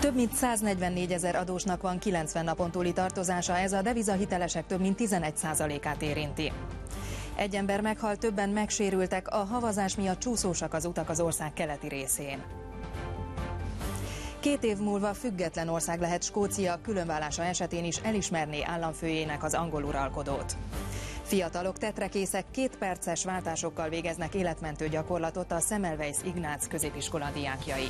Több mint 144 000 adósnak van 90 napon túli tartozása, ez a devizahitelesek több mint 11%-át érinti. Egy ember meghalt, többen megsérültek, a havazás miatt csúszósak az utak az ország keleti részén. 2 év múlva független ország lehet Skócia, különvállása esetén is elismerné államfőjének az angol uralkodót. Fiatalok tetrekészek, 2 perces váltásokkal végeznek életmentő gyakorlatot a Semmelweis Ignác középiskola diákjai.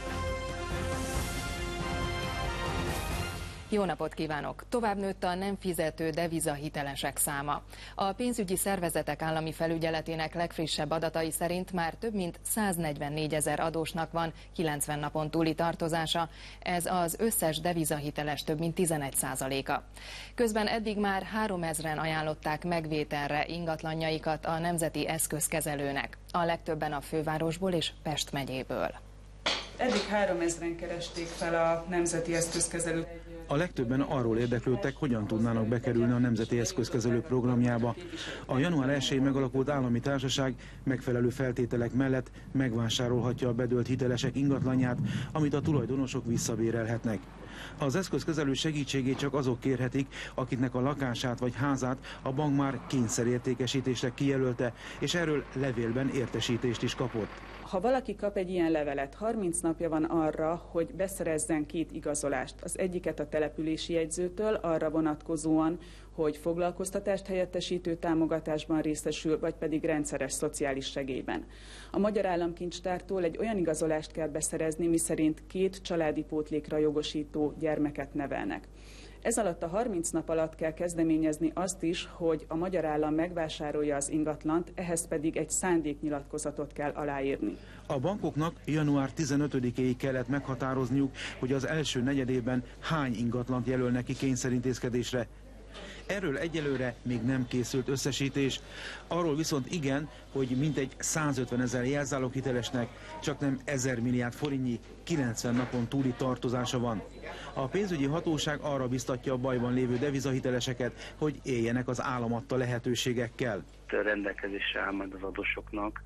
Jó napot kívánok! Tovább nőtt a nem fizető devizahitelesek száma. A pénzügyi szervezetek állami felügyeletének legfrissebb adatai szerint már több mint 144 000 adósnak van 90 napon túli tartozása, ez az összes devizahiteles több mint 11%-a. Közben eddig már 3000-en ajánlották megvételre ingatlanjaikat a Nemzeti Eszközkezelőnek, a legtöbben a fővárosból és Pest megyéből. Eddig 3000-en keresték fel a Nemzeti Eszközkezelőt. A legtöbben arról érdeklődtek, hogyan tudnának bekerülni a Nemzeti Eszközkezelő programjába. A január 1-én megalakult állami társaság megfelelő feltételek mellett megvásárolhatja a bedölt hitelesek ingatlanját, amit a tulajdonosok visszabérelhetnek. Az eszközkezelő segítségét csak azok kérhetik, akiknek a lakását vagy házát a bank már kényszerértékesítésre kijelölte, és erről levélben értesítést is kapott. Ha valaki kap egy ilyen levelet, 30 napja van arra, hogy beszerezzen 2 igazolást. Az egyiket a települési jegyzőtől arra vonatkozóan, hogy foglalkoztatást helyettesítő támogatásban részesül, vagy pedig rendszeres szociális segélyben. A Magyar Államkincstártól egy olyan igazolást kell beszerezni, miszerint 2 családi pótlékra jogosító gyermeket nevelnek. Ez alatt a 30 nap alatt kell kezdeményezni azt is, hogy a magyar állam megvásárolja az ingatlant, ehhez pedig egy szándéknyilatkozatot kell aláírni. A bankoknak január 15-éig kellett meghatározniuk, hogy az első negyedében hány ingatlant jelölnek ki kényszerintézkedésre. Erről egyelőre még nem készült összesítés, arról viszont igen, hogy mintegy 150 000 jelzáloghitelesnek csaknem 1000 milliárd forintnyi 90 napon túli tartozása van. A pénzügyi hatóság arra biztatja a bajban lévő devizahiteleseket, hogy éljenek az állam adta lehetőségekkel. Rendelkezésre áll majd az adósoknak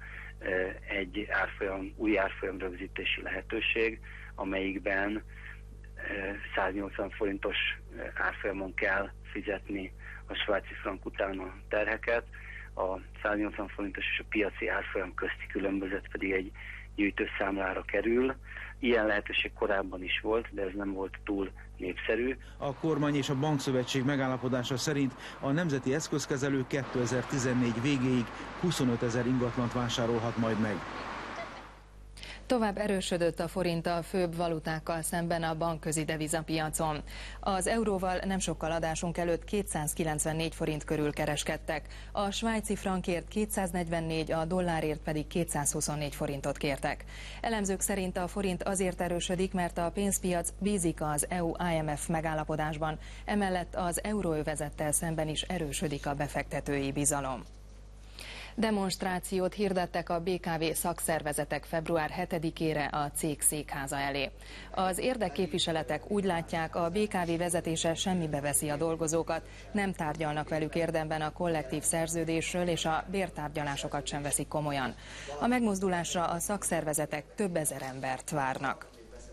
egy új árfolyam rögzítési lehetőség, amelyikben 180 forintos árfolyamon kell fizetni a svájci frank után a terheket, a 180 forintos és a piaci árfolyam közti különbözet pedig egy gyűjtőszámlára kerül. Ilyen lehetőség korábban is volt, de ez nem volt túl népszerű. A kormány és a bankszövetség megállapodása szerint a Nemzeti Eszközkezelő 2014 végéig 25 000 ingatlant vásárolhat majd meg. Tovább erősödött a forint a főbb valutákkal szemben a bankközi devizapiacon. Az euróval nem sokkal adásunk előtt 294 forint körül kereskedtek, a svájci frankért 244, a dollárért pedig 224 forintot kértek. Elemzők szerint a forint azért erősödik, mert a pénzpiac bízik az EU-IMF megállapodásban, emellett az euróövezettel szemben is erősödik a befektetői bizalom. Demonstrációt hirdettek a BKV szakszervezetek február 7-ére a cég székháza elé. Az érdekképviseletek úgy látják, a BKV vezetése semmibe veszi a dolgozókat, nem tárgyalnak velük érdemben a kollektív szerződésről, és a bértárgyalásokat sem veszik komolyan. A megmozdulásra a szakszervezetek több ezer embert várnak.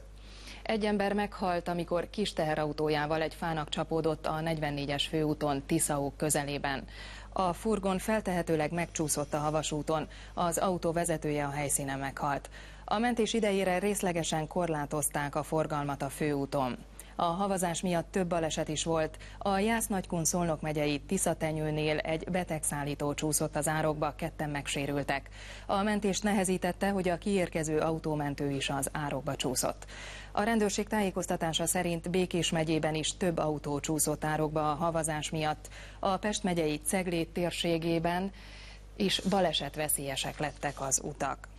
Egy ember meghalt, amikor kis teherautójával egy fának csapódott a 44-es főúton Tiszaúk közelében. A furgon feltehetőleg megcsúszott a havasúton, az autó vezetője a helyszínen meghalt. A mentés idejére részlegesen korlátozták a forgalmat a főúton. A havazás miatt több baleset is volt. A Jász-Nagykun-Szolnok megyei Tiszatenyőnél egy betegszállító csúszott az árokba, 2-en megsérültek. A mentést nehezítette, hogy a kiérkező autómentő is az árokba csúszott. A rendőrség tájékoztatása szerint Békés megyében is több autó csúszott árokba a havazás miatt. A Pest megyei Ceglét térségében is balesetveszélyesek lettek az utak.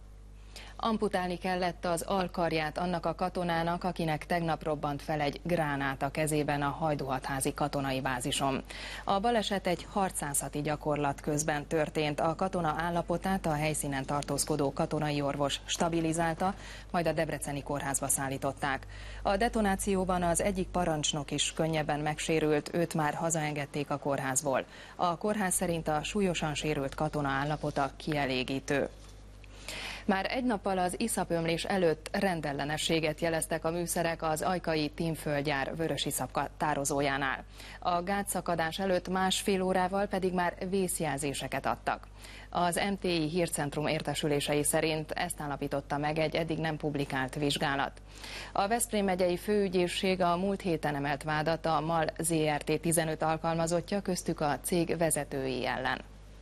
Amputálni kellett az alkarját annak a katonának, akinek tegnap robbant fel egy gránát a kezében a Hajdúhatházi katonai bázison. A baleset egy harcászati gyakorlat közben történt. A katona állapotát a helyszínen tartózkodó katonai orvos stabilizálta, majd a debreceni kórházba szállították. A detonációban az egyik parancsnok is könnyebben megsérült, őt már hazaengedték a kórházból. A kórház szerint a súlyosan sérült katona állapota kielégítő. Már egy nappal az iszapömlés előtt rendellenességet jeleztek a műszerek az ajkai Tímföldgyár vörösiszap tározójánál. A gátszakadás előtt másfél órával pedig már vészjelzéseket adtak. Az MTI hírcentrum értesülései szerint ezt állapította meg egy eddig nem publikált vizsgálat. A Veszprém megyei főügyészség a múlt héten emelt vádat a MAL ZRT 15 alkalmazottja, köztük a cég vezetői ellen.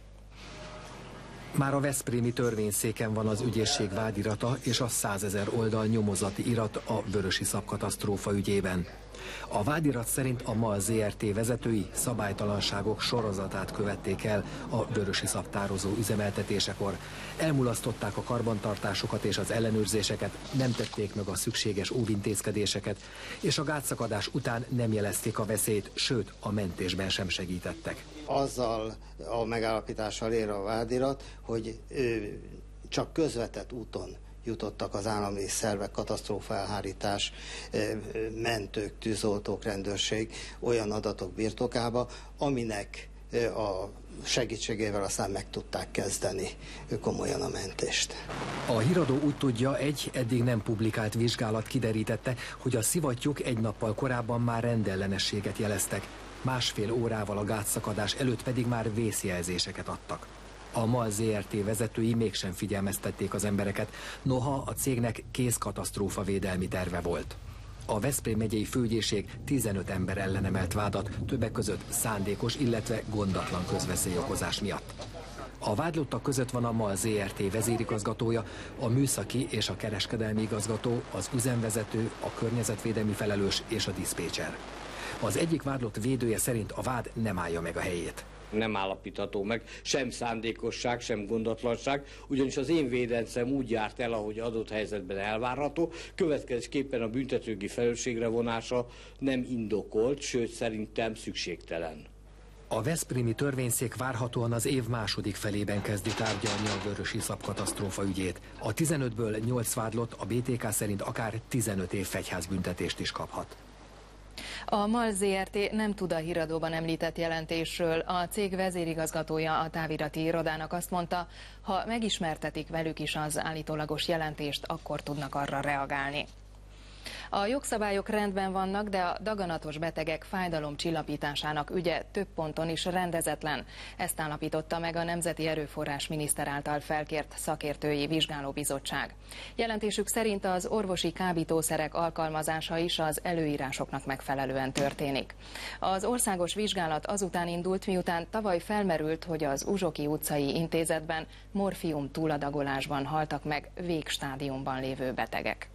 Már a veszprémi törvényszéken van az ügyészség vádirata és a 100 000 oldal nyomozati irat a vörösiszap katasztrófa ügyében. A vádirat szerint a MAL ZRT vezetői szabálytalanságok sorozatát követték el a vörösiszap tározó üzemeltetésekor. Elmulasztották a karbantartásokat és az ellenőrzéseket, nem tették meg a szükséges óvintézkedéseket, és a gátszakadás után nem jelezték a veszélyt, sőt a mentésben sem segítettek. Azzal a megállapítással ér a vádirat, hogy csak közvetett úton jutottak az állami szervek, katasztrófaelhárítás, mentők, tűzoltók, rendőrség olyan adatok birtokába, aminek a segítségével aztán meg tudták kezdeni komolyan a mentést. A híradó úgy tudja, egy eddig nem publikált vizsgálat kiderítette, hogy a szivattyúk egy nappal korábban már rendellenességet jeleztek, másfél órával a gátszakadás előtt pedig már vészjelzéseket adtak. A MAL ZRT vezetői mégsem figyelmeztették az embereket, noha a cégnek kész katasztrófavédelmi terve volt. A Veszprém megyei főügyészség 15 ember ellen emelt vádat, többek között szándékos, illetve gondatlan közveszélyokozás miatt. A vádlottak között van a MAL ZRT vezérigazgatója, a műszaki és a kereskedelmi igazgató, az üzemvezető, a környezetvédelmi felelős és a diszpécser. Az egyik vádlott védője szerint a vád nem állja meg a helyét. Nem állapítható meg sem szándékosság, sem gondatlanság, ugyanis az én védencem úgy járt el, ahogy adott helyzetben elvárható, következésképpen a büntetőjogi felelősségre vonása nem indokolt, sőt szerintem szükségtelen. A veszprémi törvényszék várhatóan az év második felében kezdi tárgyalni a vörösiszap katasztrófa ügyét. A 15-ből 8 vádlott a BTK szerint akár 15 év fegyházbüntetést is kaphat. A MAL ZRT nem tud a híradóban említett jelentésről. A cég vezérigazgatója a távirati irodának azt mondta, ha megismertetik velük is az állítólagos jelentést, akkor tudnak arra reagálni. A jogszabályok rendben vannak, de a daganatos betegek fájdalomcsillapításának ügye több ponton is rendezetlen. Ezt állapította meg a Nemzeti Erőforrás miniszter által felkért szakértői vizsgálóbizottság. Jelentésük szerint az orvosi kábítószerek alkalmazása is az előírásoknak megfelelően történik. Az országos vizsgálat azután indult, miután tavaly felmerült, hogy az Uzsoki utcai intézetben morfium túladagolásban haltak meg végstádiumban lévő betegek.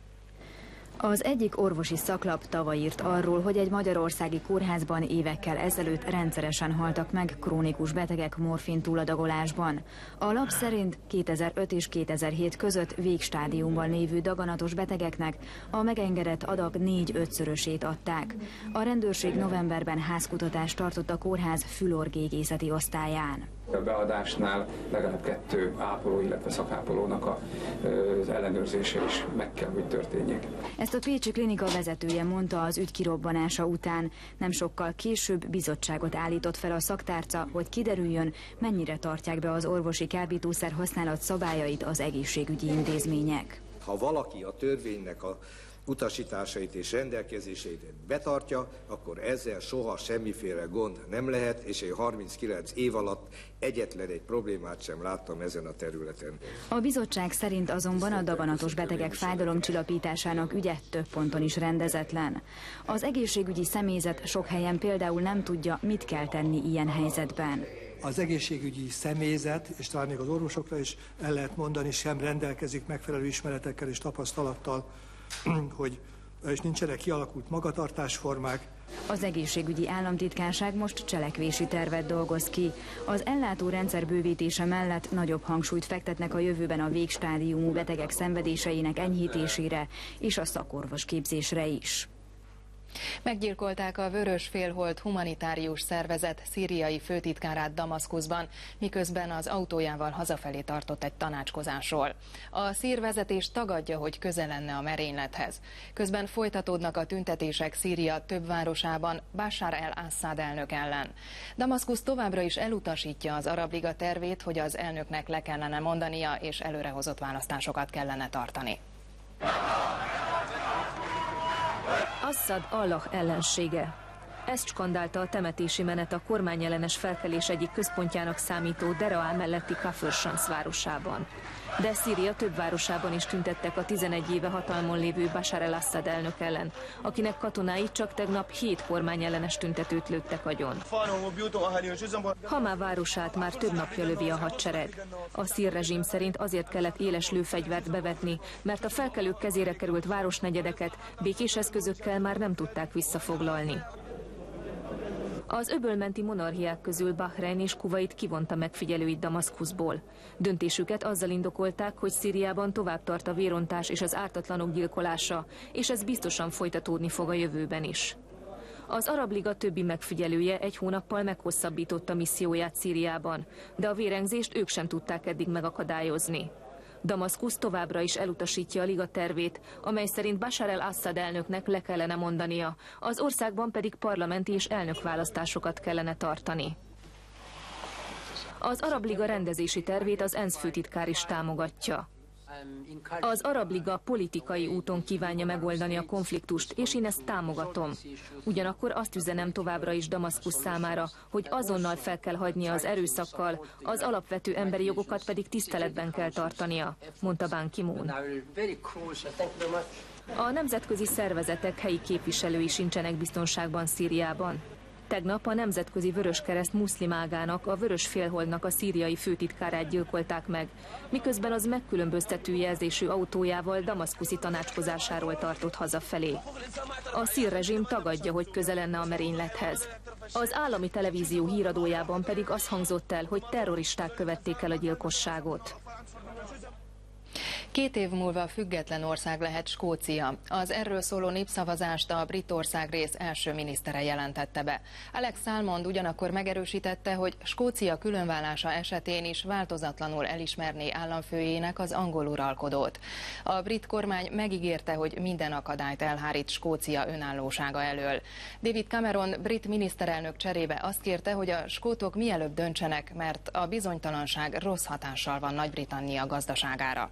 Az egyik orvosi szaklap tavaly írt arról, hogy egy magyarországi kórházban évekkel ezelőtt rendszeresen haltak meg krónikus betegek morfin túladagolásban. A lap szerint 2005 és 2007 között végstádiumban lévő daganatos betegeknek a megengedett adag 4-5-szörösét adták. A rendőrség novemberben házkutatást tartott a kórház fülorgégészeti osztályán. A beadásnál legalább 2 ápoló, illetve szakápolónak az ellenőrzése is meg kell, hogy történjék. Ezt a pécsi klinika vezetője mondta az ügy kirobbanása után. Nem sokkal később bizottságot állított fel a szaktárca, hogy kiderüljön, mennyire tartják be az orvosi kábítószer használat szabályait az egészségügyi intézmények. Ha valaki a törvénynek a utasításait és rendelkezéseit betartja, akkor ezzel soha semmiféle gond nem lehet, és én 39 év alatt egyetlen egy problémát sem láttam ezen a területen. A bizottság szerint azonban a daganatos betegek fájdalomcsillapításának ügye több ponton is rendezetlen. Az egészségügyi személyzet sok helyen például nem tudja, mit kell tenni ilyen helyzetben. Az egészségügyi személyzet, és talán még az orvosokra is el lehet mondani, sem rendelkezik megfelelő ismeretekkel és tapasztalattal, hogy és nincsenek kialakult magatartásformák. Az egészségügyi államtitkárság most cselekvési tervet dolgoz ki. Az ellátórendszer bővítése mellett nagyobb hangsúlyt fektetnek a jövőben a végstádiumú betegek szenvedéseinek enyhítésére és a szakorvosképzésre is. Meggyilkolták a Vörös Félhold humanitárius szervezet szíriai főtitkárát Damaszkuszban, miközben az autójával hazafelé tartott egy tanácskozásról. A szír vezetés tagadja, hogy köze lenne a merénylethez. Közben folytatódnak a tüntetések Szíria több városában Bashar el-Assad elnök ellen. Damaszkusz továbbra is elutasítja az Arab Liga tervét, hogy az elnöknek le kellene mondania és előrehozott választásokat kellene tartani. Assad Allah ellensége. Ezt skandálta a temetési menet a kormányellenes felkelés egyik központjának számító Deraa melletti Kafr Shams városában. De Szíria több városában is tüntettek a 11 éve hatalmon lévő Bashar el-Assad elnök ellen, akinek katonái csak tegnap 7 kormányellenes tüntetőt lőttek agyon. Hamá városát már több napja lövi a hadsereg. A szír rezsim szerint azért kellett éles lőfegyvert bevetni, mert a felkelők kezére került városnegyedeket békés eszközökkel már nem tudták visszafoglalni. Az öbölmenti monarchiák közül Bahrein és Kuvait kivonta megfigyelőit Damaszkuszból. Döntésüket azzal indokolták, hogy Szíriában tovább tart a vérontás és az ártatlanok gyilkolása, és ez biztosan folytatódni fog a jövőben is. Az Arab Liga többi megfigyelője egy hónappal meghosszabbította misszióját Szíriában, de a vérengzést ők sem tudták eddig megakadályozni. Damaszkusz továbbra is elutasítja a liga tervét, amely szerint Bashar el-Assad elnöknek le kellene mondania, az országban pedig parlamenti és elnökválasztásokat kellene tartani. Az Arab Liga rendezési tervét az ENSZ főtitkár is támogatja. Az Arab Liga politikai úton kívánja megoldani a konfliktust, és én ezt támogatom. Ugyanakkor azt üzenem továbbra is Damaszkusz számára, hogy azonnal fel kell hagynia az erőszakkal, az alapvető emberi jogokat pedig tiszteletben kell tartania, mondta Ban Ki-moon. A nemzetközi szervezetek helyi képviselői sincsenek biztonságban Szíriában. Tegnap a Nemzetközi Vöröskereszt muszlim ágának, a Vörös Félholdnak a szíriai főtitkárát gyilkolták meg, miközben az megkülönböztető jelzésű autójával damaszkuszi tanácskozásáról tartott hazafelé. A szír rezsim tagadja, hogy köze lenne a merénylethez. Az állami televízió híradójában pedig az hangzott el, hogy terroristák követték el a gyilkosságot. 2 év múlva független ország lehet Skócia. Az erről szóló népszavazást a brit országrész első minisztere jelentette be. Alex Salmond ugyanakkor megerősítette, hogy Skócia különválása esetén is változatlanul elismerné államfőjének az angol uralkodót. A brit kormány megígérte, hogy minden akadályt elhárít Skócia önállósága elől. David Cameron brit miniszterelnök cserébe azt kérte, hogy a skótok mielőbb döntsenek, mert a bizonytalanság rossz hatással van Nagy-Britannia gazdaságára.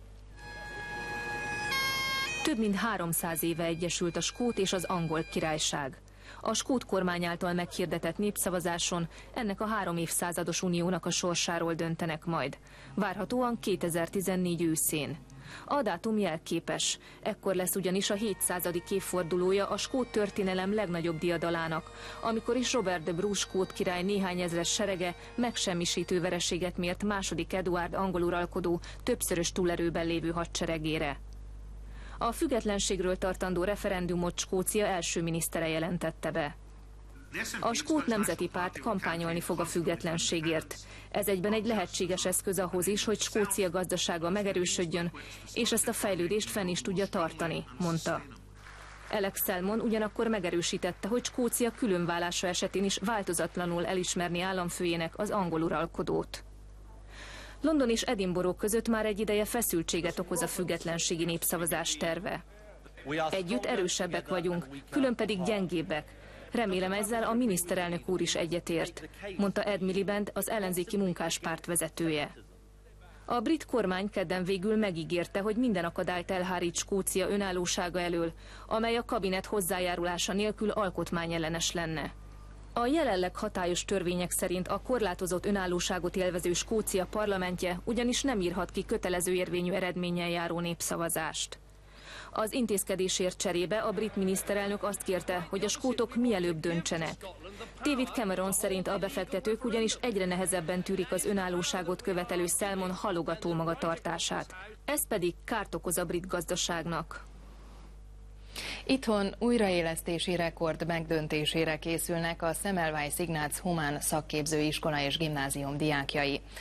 Több mint 300 éve egyesült a skót és az angol királyság. A skót kormány által meghirdetett népszavazáson ennek a 3 évszázados uniónak a sorsáról döntenek majd. Várhatóan 2014 őszén. A dátum jelképes. Ekkor lesz ugyanis a 700. évfordulója a skót történelem legnagyobb diadalának, amikor is Robert de Bruce skót király néhány ezres serege megsemmisítő vereséget mért második Eduárd angol uralkodó többszörös túlerőben lévő hadseregére. A függetlenségről tartandó referendumot Skócia első minisztere jelentette be. A skót nemzeti párt kampányolni fog a függetlenségért. Ez egyben egy lehetséges eszköz ahhoz is, hogy Skócia gazdasága megerősödjön, és ezt a fejlődést fenn is tudja tartani, mondta. Alex Salmond ugyanakkor megerősítette, hogy Skócia különválása esetén is változatlanul elismerni államfőjének az angol uralkodót. London és Edinburgh között már egy ideje feszültséget okoz a függetlenségi népszavazás terve. Együtt erősebbek vagyunk, külön pedig gyengébbek. Remélem ezzel a miniszterelnök úr is egyetért, mondta Ed Miliband, az ellenzéki munkáspárt vezetője. A brit kormány kedden végül megígérte, hogy minden akadályt elhárít Skócia önállósága elől, amely a kabinet hozzájárulása nélkül alkotmányellenes lenne. A jelenleg hatályos törvények szerint a korlátozott önállóságot élvező Skócia parlamentje ugyanis nem írhat ki kötelező érvényű eredménnyel járó népszavazást. Az intézkedésért cserébe a brit miniszterelnök azt kérte, hogy a skótok mielőbb döntsenek. David Cameron szerint a befektetők ugyanis egyre nehezebben tűrik az önállóságot követelő Salmond halogató magatartását. Ez pedig kárt okoz a brit gazdaságnak. Itthon újraélesztési rekord megdöntésére készülnek a Semmelweis Ignác Humán Szakképzőiskola és Gimnázium diákjai.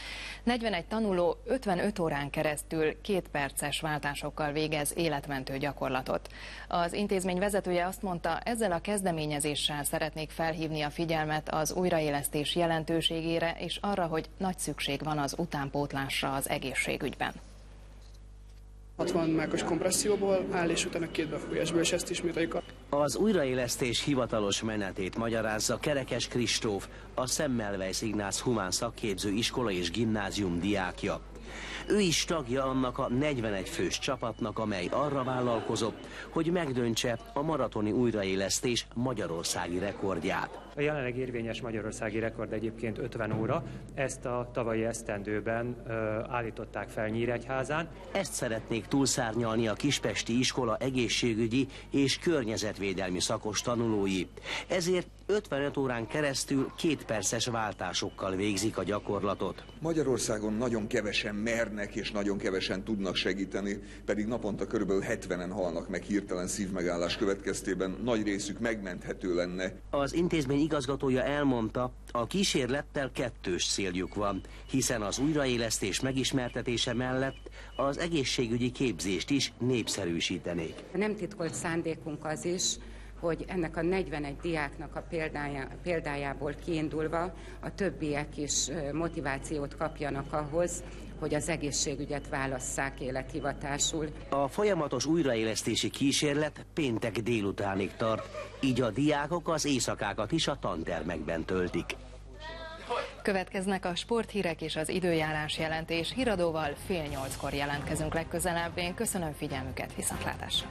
41 tanuló 55 órán keresztül 2 perces váltásokkal végez életmentő gyakorlatot. Az intézmény vezetője azt mondta, ezzel a kezdeményezéssel szeretnék felhívni a figyelmet az újraélesztés jelentőségére és arra, hogy nagy szükség van az utánpótlásra az egészségügyben. 60 mágos kompresszióból áll, és utána 2 befújásból, és ezt ismételjük. Az újraélesztés hivatalos menetét magyarázza Kerekes Kristóf, a Semmelweis Ignác Humán Szakképző Iskola és Gimnázium diákja. Ő is tagja annak a 41 fős csapatnak, amely arra vállalkozott, hogy megdöntse a maratoni újraélesztés magyarországi rekordját. A jelenleg érvényes magyarországi rekord egyébként 50 óra, ezt a tavalyi esztendőben állították fel Nyíregyházán. Ezt szeretnék túlszárnyalni a kispesti iskola egészségügyi és környezetvédelmi szakos tanulói. Ezért 55 órán keresztül 2 perces váltásokkal végzik a gyakorlatot. Magyarországon nagyon kevesen mernek és nagyon kevesen tudnak segíteni, pedig naponta körülbelül 70-en halnak meg hirtelen szívmegállás következtében, nagy részük megmenthető lenne. Az intézmény igazgatója elmondta, a kísérlettel kettős céljuk van, hiszen az újraélesztés megismertetése mellett az egészségügyi képzést is népszerűsítenék. Nem titkolt szándékunk az is, hogy ennek a 41 diáknak a példájából kiindulva a többiek is motivációt kapjanak ahhoz, hogy az egészségügyet válasszák élethivatásul. A folyamatos újraélesztési kísérlet péntek délutánig tart, így a diákok az éjszakákat is a tantermekben töltik. Következnek a sporthírek és az időjárás jelentés. Híradóval 7:30-kor jelentkezünk legközelebb. Én köszönöm figyelmüket, viszontlátásra!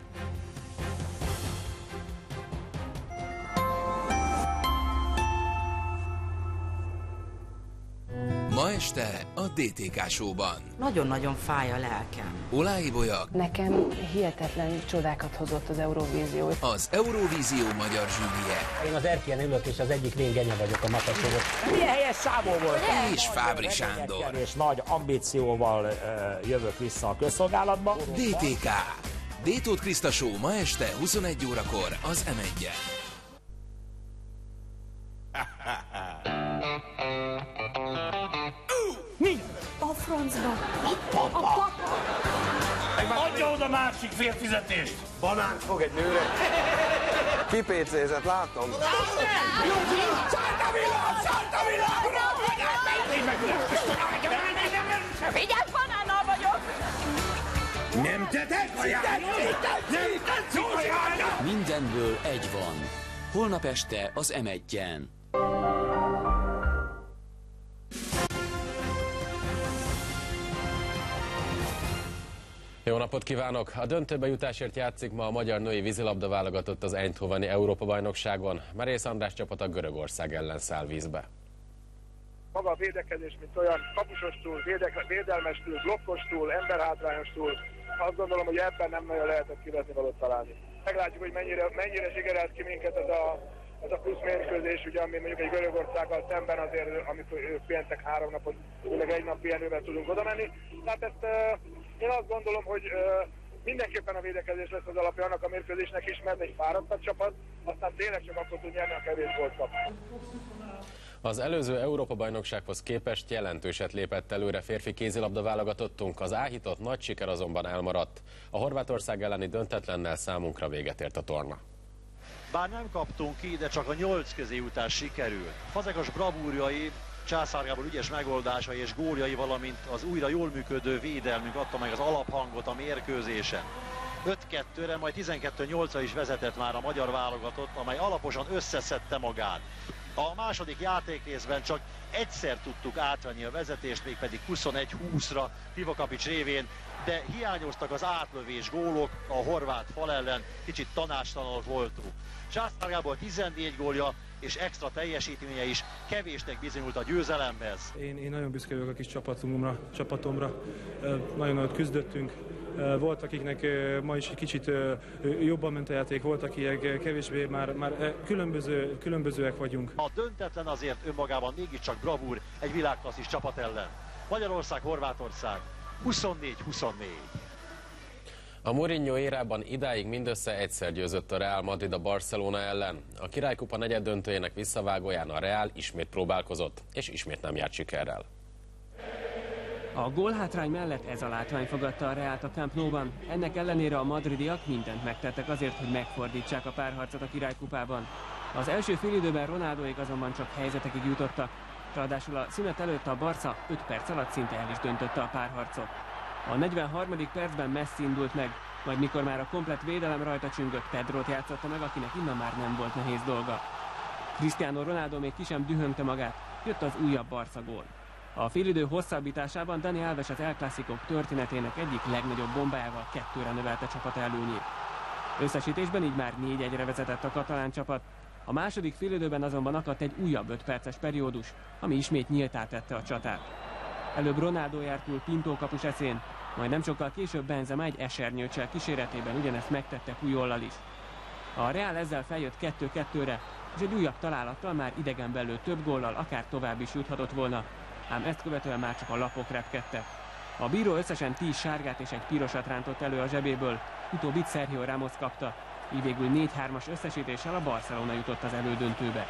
Ma este a DTK Show-ban. Nagyon-nagyon fáj a lelkem. Olái Bolyak. Nekem hihetetlen csodákat hozott az Eurovízió. Az Eurovízió magyar zsűrije. Én az erkélyen ülök, és az egyik lénygenye vagyok a makasról. Milyen helyes számú volt. És Fábri Sándor. És nagy ambícióval jövök vissza a közszolgálatba. DTK. D-Tóth Kriszta Show ma este 21 órakor az M1-en. Mi? A francba. A papa. Adja oda másik félfizetést. Banánt fog egy nőre. Kipécézett, látom. Szállt a világ! Szállt a világra! Figyelj, banánnal vagyok! Nem te tetszik! Nem tetszik! Mindenből egy van. Holnap este az M1-en. Jó napot kívánok! A döntőbe jutásért játszik ma a magyar női vízilabda válogatott az Eindhoveni Európa-bajnokságon. Merész András csapata Görögország ellen száll vízbe. Maga a védekezés, mint olyan kapusostól, védelmestől, blokkostól, emberhátrányostól, azt gondolom, hogy ebben nem nagyon lehetett kivetni valót találni. Meglátjuk, hogy mennyire zsigerelt ki minket ez a plusz mérkőzés, ugye, ami mondjuk egy Görögországgal szemben azért, amikor ők pihentek 3 napot, meg 1 nap pihenővel tudunk oda menni. Tehát ezt én azt gondolom, hogy mindenképpen a védekezés lesz az alapja annak a mérkőzésnek is, mert egy fáradtabb csapat, aztán tényleg csak akkor tud nyerni, a kevés gólt kap. Az előző Európa-bajnoksághoz képest jelentőset lépett előre férfi kézilabda válogatottunk, az áhított nagy siker azonban elmaradt. A Horvátország elleni döntetlennel számunkra véget ért a torna. Bár nem kaptunk ki, de csak a 8 közé jutás sikerült. Fazekas bravúrjai, Császár Gábor ügyes megoldásai és góljai, valamint az újra jól működő védelmünk adta meg az alaphangot a mérkőzésen. 5-2-re, majd 12-8-ra is vezetett már a magyar válogatott, amely alaposan összeszedte magát. A második játékrészben csak egyszer tudtuk átvenni a vezetést, mégpedig 21-20-ra Pivokapics révén, de hiányoztak az átlövés gólok a horvát fal ellen, kicsit tanácstalanul voltunk. Császár Gábor 14 gólja és extra teljesítménye is kevésnek bizonyult a győzelemhez. Én nagyon büszke vagyok a kis csapatomra. Nagyon nagyot küzdöttünk. Volt, akiknek ma is egy kicsit jobban ment a játék, volt, akik kevésbé, már különbözőek vagyunk. A döntetlen azért önmagában mégiscsak bravúr egy világklasszis csapat ellen. Magyarország, Horvátország 24-24. A Mourinho érában idáig mindössze egyszer győzött a Real Madrid a Barcelona ellen. A Királykupa negyeddöntőjének visszavágóján a Real ismét próbálkozott, és ismét nem járt sikerrel. A gólhátrány mellett ez a látvány fogadta a Reált a Camp Nou-ban. Ennek ellenére a madridiak mindent megtettek azért, hogy megfordítsák a párharcot a királykupában. Az első félidőben Ronaldóék azonban csak helyzetekig jutottak. Ráadásul a szünet előtt a Barca 5 perc alatt szinte el is döntötte a párharcot. A 43. percben Messi indult meg, majd mikor már a komplett védelem rajta csüngött, Pedrót játszotta meg, akinek innen már nem volt nehéz dolga. Cristiano Ronaldo még ki sem dühöngte magát, jött az újabb Barca gól. A félidő hosszabbításában Dani Alves az El Clásicók történetének egyik legnagyobb bombájával 2-re növelte csapat előnyét. Összesítésben így már 4-1-re vezetett a katalán csapat. A második félidőben azonban akadt egy újabb 5 perces periódus, ami ismét nyíltá tette a csatát. Előbb Ronaldo járt túl Pinto kapus eszén, majd nem sokkal később Benzema egy esernyőcsel kíséretében ugyanezt megtette Pujollal is. A Real ezzel feljött 2-2-re, és egy újabb találattal már idegenbelül több góllal akár tovább is juthatott volna, ám ezt követően már csak a lapok repkedtek. A bíró összesen 10 sárgát és egy pirosat rántott elő a zsebéből, utóbbit Sergio Ramos kapta, így végül 4-3-as összesítéssel a Barcelona jutott az elődöntőbe.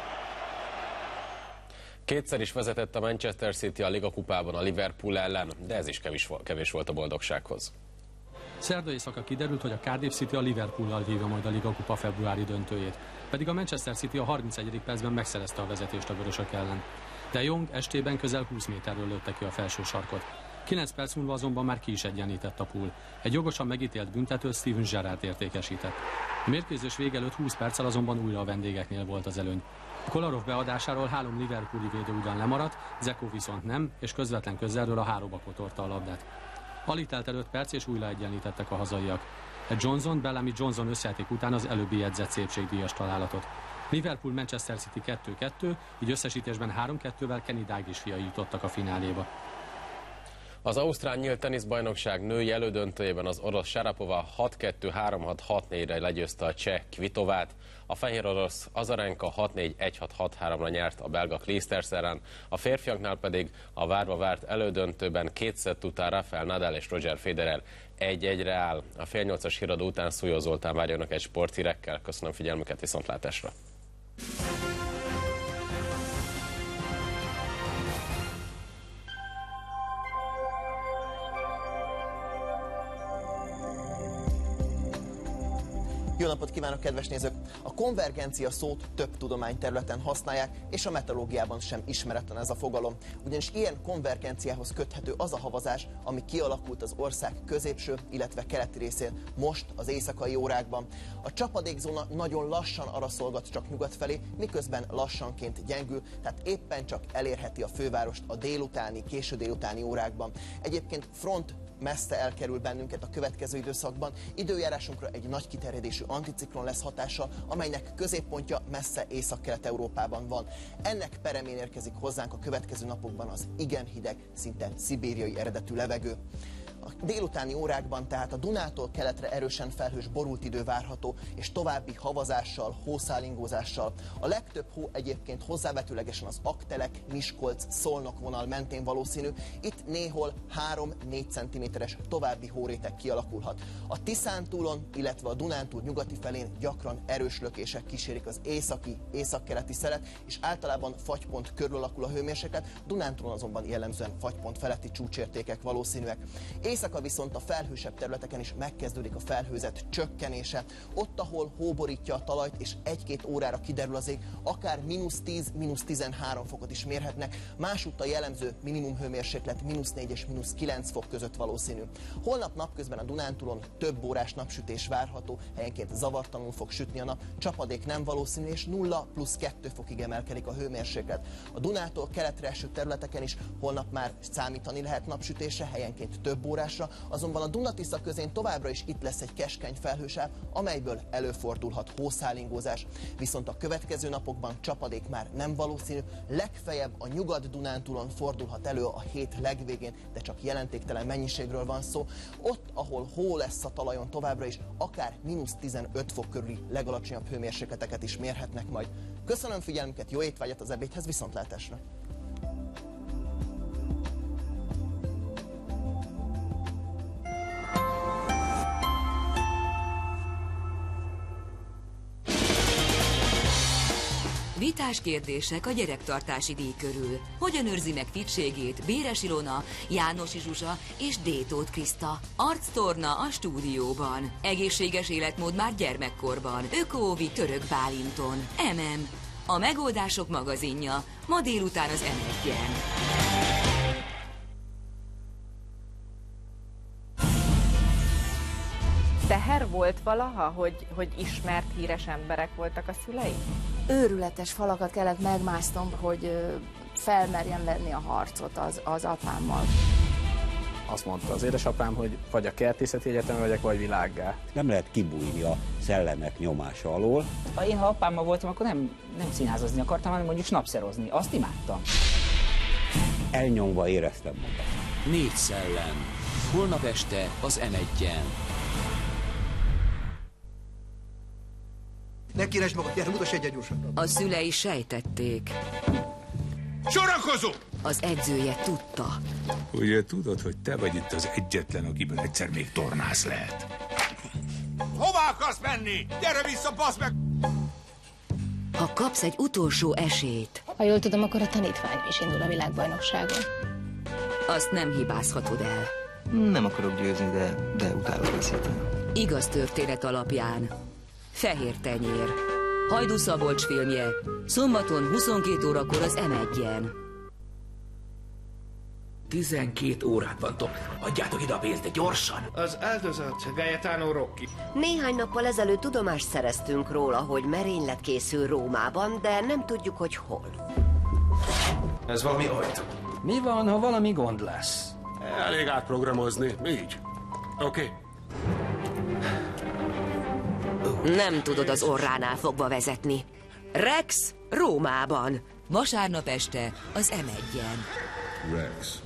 Kétszer is vezetett a Manchester City a ligakupában a Liverpool ellen, de ez is kevés volt a boldogsághoz. Szerda éjszaka kiderült, hogy a Cardiff City a Liverpoollal vívja majd a ligakupa februári döntőjét, pedig a Manchester City a 31. percben megszerezte a vezetést a vörösök ellen. De Jong estében közel 20 méterről lőtte ki a felső sarkot. 9 perc múlva azonban már ki is egyenlített a Pool. Egy jogosan megítélt büntetőt Steven Gerrard értékesített. A mérkőzés vége előtt 20 perccel azonban újra a vendégeknél volt az előny. Kolarov beadásáról 3 liverpooli védő ugyan lemaradt, Dzeko viszont nem, és közvetlen közelről a hálóba kotorta a labdát. Alig telt el 5 perc, és újra egyenlítettek a hazaiak. Egy Johnson-Bellamy-Johnson összjáték után az előbbi jegyzett szépségdíjas találatot. Liverpool-Manchester City 2-2, így összesítésben 3-2-vel Kenny Dalglish fiai jutottak a fináléba. Az ausztrál nyílt teniszbajnokság női elődöntőjében az orosz Sharapova 6-2, 3-6, 6-4-re legyőzte a cseh Kvitovát, a fehér orosz Azarenka 6-4, 1-6, 6-3-ra nyert a belga Clijsters ellen, a férfiaknál pedig a várva várt elődöntőben 2 szett után Rafael Nadal és Roger Federer 1-1-re áll. A fél 8-as híradó után Szújó Zoltán várjanak egy sporthírekkel. Köszönöm figyelmüket, viszontlátásra! Jó napot kívánok, kedves nézők! A konvergencia szót több tudományterületen használják, és a meteorológiában sem ismeretlen ez a fogalom. Ugyanis ilyen konvergenciához köthető az a havazás, ami kialakult az ország középső, illetve keleti részén most az éjszakai órákban. A csapadékzóna nagyon lassan araszolgat csak nyugat felé, miközben lassanként gyengül, tehát éppen csak elérheti a fővárost a délutáni, késő délutáni órákban. Egyébként front messze elkerül bennünket a következő időszakban, időjárásunkra egy nagy kiterjedésű anticiklon lesz hatással, amelynek középpontja messze Észak-Kelet-Európában van. Ennek peremén érkezik hozzánk a következő napokban az igen hideg, szinte szibériai eredetű levegő. A délutáni órákban tehát a Dunától keletre erősen felhős borult idő várható, és további havazással, hószálingózással. A legtöbb hó egyébként hozzávetőlegesen az Aktelek, Miskolc, Szolnok vonal mentén valószínű. Itt néhol 3-4 cm-es további hóréteg kialakulhat. A Tiszántúlon, illetve a Dunántúl nyugati felén gyakran erős lökések kísérik az északi, északkeleti szelet, és általában fagypont körül alakul a hőmérséklet, Dunántúlon azonban jellemzően fagypont feletti csúcsértékek valószínűek. Éjszaka viszont a felhősebb területeken is megkezdődik a felhőzet csökkenése. Ott, ahol hóborítja a talajt és 1-2 órára kiderül az ég, akár -10, -13 fokot is mérhetnek, másúttal jellemző minimumhőmérséklet -4 és -9 fok között valószínű. Holnap napközben a Dunántúlon több órás napsütés várható, helyenként zavartalanul fog sütni a nap, csapadék nem valószínű, és 0 + 2 fokig emelkedik a hőmérséklet. A Dunától keletre eső területeken is holnap már számítani lehet napsütésre, helyenként több órásra, azonban a Duna-Tisza közén továbbra is itt lesz egy keskeny felhősáv, amelyből előfordulhat hószálingózás. Viszont a következő napokban csapadék már nem valószínű, legfeljebb a Nyugat-Dunántúlon fordulhat elő a hét legvégén, de csak jelentéktelen mennyiségről van szó. Ott, ahol hó lesz a talajon továbbra is, akár -15 fok körüli legalacsonyabb hőmérsékleteket is mérhetnek majd. Köszönöm figyelmüket, jó étvágyat az ebédhez, viszontlátásra! Vitás kérdések a gyerektartási díj körül. Hogyan őrzi meg fittségét Béres Ilona, Jánosi Zsuzsa és D. Tóth Kriszta? Arctorna a stúdióban. Egészséges életmód már gyermekkorban. Öko-óvi Török Bálinton. MM. A Megoldások magazinja. Ma délután az M1-en. Teher volt valaha, hogy ismert híres emberek voltak a szülei? Őrületes falakat kellett megmásznom, hogy felmerjem venni a harcot az apámmal. Azt mondta az édesapám, hogy vagy a kertészeti egyetemen megyek, vagy világgá. Nem lehet kibújni a szellemek nyomása alól. Én, ha apámmal voltam, akkor nem színházozni akartam, hanem mondjuk snapszerozni. Azt imádtam. Elnyomva éreztem magam. 4 szellem. Holnap este az M1-en. Ne kíres magad, gyere, mutass egyet gyorsan. A szülei sejtették. Sorakozó! Az edzője tudta. Ugye tudod, hogy te vagy itt az egyetlen, akiből egyszer még tornász lehet. Hová akarsz menni? Gyere vissza, bassz meg! Ha kapsz egy utolsó esélyt... Ha jól tudom, akkor a tanítvány is indul a világbajnokságon. Azt nem hibázhatod el. Nem akarok győzni, de utálok készíteni. Igaz történet alapján. Fehér tenyér. Hajdú Szabolcs filmje. Szombaton 22 órakor az M1-en. 12 órát van, Tom. Adjátok ide a pénzt, de gyorsan! Az áldozat Gaetano Rocchi. Néhány nappal ezelőtt tudomást szereztünk róla, hogy merénylet készül Rómában, de nem tudjuk, hogy hol. Ez valami ajtó. Mi van, ha valami gond lesz? Elég átprogramozni, így. Oké. Nem tudod az orránál fogva vezetni. Rex Rómában. Vasárnap este az M1-en. Rex.